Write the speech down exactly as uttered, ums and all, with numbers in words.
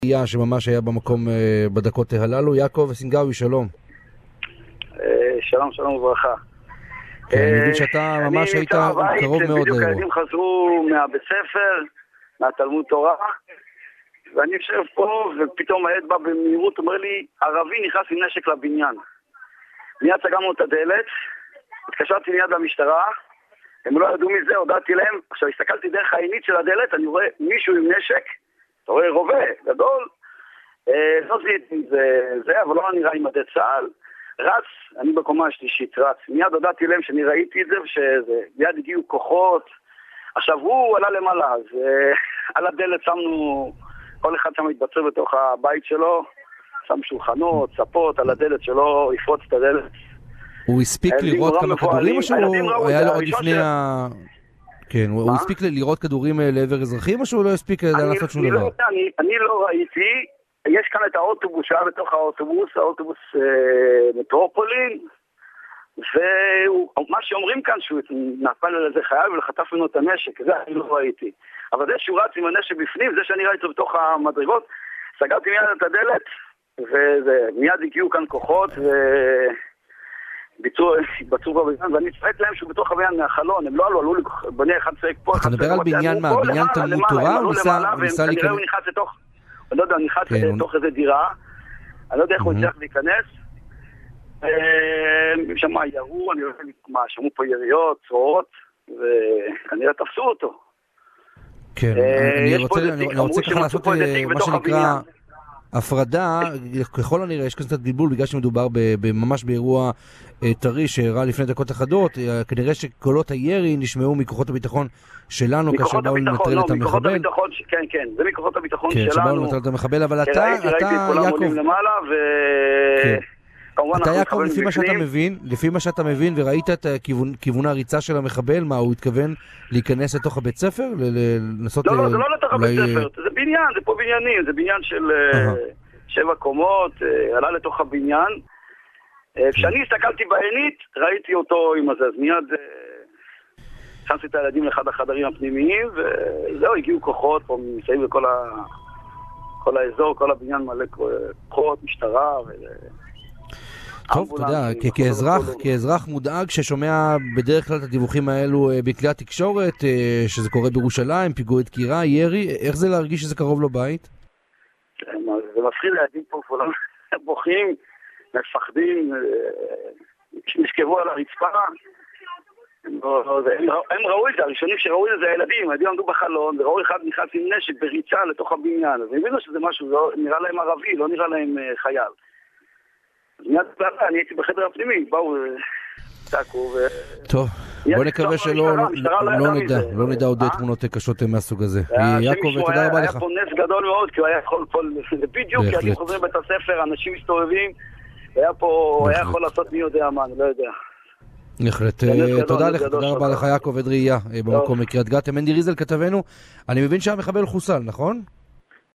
שממש היה במקום בדקות הללו. יעקב סינגאוי, שלום. שלום, שלום וברכה. אני מבין שאתה ממש היית קרוב מאוד לאירוע. בדיוק הילדים חזרו מהבית ספר, מהתלמוד תורה, ואני יושב פה, ופתאום הילד בא במהירות, אומר לי, ערבי נכנס עם נשק לבניין. מיד סגרנו את הדלת, התקשרתי מיד למשטרה, הם לא ידעו מזה, הודעתי להם, עכשיו הסתכלתי דרך העינית של הדלת, אני רואה מישהו עם נשק, אתה רואה רובה, גדול, לא זיהיתי זה, אבל לא נראה עם מדי צה"ל, רץ, אני בקומה השלישית רץ, מיד הודעתי להם שאני ראיתי את זה, ומיד הגיעו כוחות, עכשיו הוא עלה למעלה, אז על הדלת שמנו, כל אחד שם התבצר בתוך הבית שלו, שם שולחנות, ספות על הדלת שלו, יפרוץ את הדלת. הוא הספיק לראות כמה כדורים או שהוא היה לו עוד לפני ה... כן, הוא הספיק לראות כדורים לעבר אזרחים או שהוא לא הספיק לעשות שום דבר? אני לא ראיתי, יש כאן את האוטובוס שהיה בתוך האוטובוס, האוטובוס מטרופולין, ומה שאומרים כאן שהוא נפל על איזה חייל ולחטף ממנו את הנשק, זה אני לא ראיתי. אבל זה שהוא רץ עם הנשק בפנים, זה שאני ראיתי בתוך המדרגות, סגרתי מיד את הדלת, ומיד הגיעו כאן כוחות, וביצעו כבר בזמן, ואני צחק להם שהוא בתוך הבניין מהחלון, הם לא עלו, עלו בני אחד צועק פה, אתה מדבר על בניין מה? בניין תלמוד תורה? הוא ניסה להיכנס? הוא נכנס לתוך, אני לא יודע, הוא נכנס לתוך איזה דירה, אני לא יודע איך הוא הצליח להיכנס, שם ירו, אני לא יודע מה, שמעו פה יריות, צרורות, וכנראה תפסו אותו. כן, אני רוצה ככה לעשות מה שנקרא הפרדה, ככל הנראה יש כזה בלבול בגלל שמדובר ממש באירוע טרי שאירע לפני דקות אחדות, כנראה שקולות הירי נשמעו מכוחות הביטחון שלנו כאשר באו לנטרל את המחבל. כן, כן, זה מכוחות הביטחון שלנו. כן, שבאו לנטרל את המחבל, אבל אתה, אתה, יעקב, אתה יעקב, לפי מה שאתה מבין, לפי מה שאתה מבין וראית את כיוון הריצה של המחבל, מה הוא התכוון להיכנס לתוך הבית ספר? לא, לא, זה לא לתוך הבית ספר, זה בניין, זה פה בניינים, זה בניין של שבע קומות, עלה לתוך הבניין. כשאני הסתכלתי בעינית, ראיתי אותו עם הזה, אז מיד הכנסתי את הילדים לאחד החדרים הפנימיים, וזהו, הגיעו כוחות פה מסביב לכל כל האזור, כל הבניין מלא כוחות, משטרה ו... טוב, אתה יודע, כאזרח, כאזרח מודאג ששומע בדרך כלל את הדיווחים האלו בכלי התקשורת, שזה קורה בירושלים, פיגועי דקירה, ירי, איך זה להרגיש שזה קרוב לבית? זה מפחיד להגיד פה, כולם בוכים, מפחדים, נשכבו על הרצפה, הם ראו את זה, הראשונים שראו את זה, הילדים, הילדים עמדו בחלון, וראו אחד נכנס עם נשק בריצה לתוך הבניין, אז הם הבינו שזה משהו, נראה להם ערבי, לא נראה להם חייל. מיד פעלה, אני הייתי בחדר הפנימי, באו צעקו ו... טוב, בוא נקווה שלא נדע, לא נדע עוד תמונות קשות מהסוג הזה. יעקב, תודה רבה לך. היה פה נס גדול מאוד, כי הוא היה יכול, בדיוק, כי אני חוזר בית הספר, אנשים מסתובבים, היה פה, היה יכול לעשות מי יודע מה, אני לא יודע. בהחלט, תודה לך, תודה רבה לך יעקב עד ראייה במקום מקריית גת. מנדי ריזל כתבנו, אני מבין שהמחבל חוסל, נכון?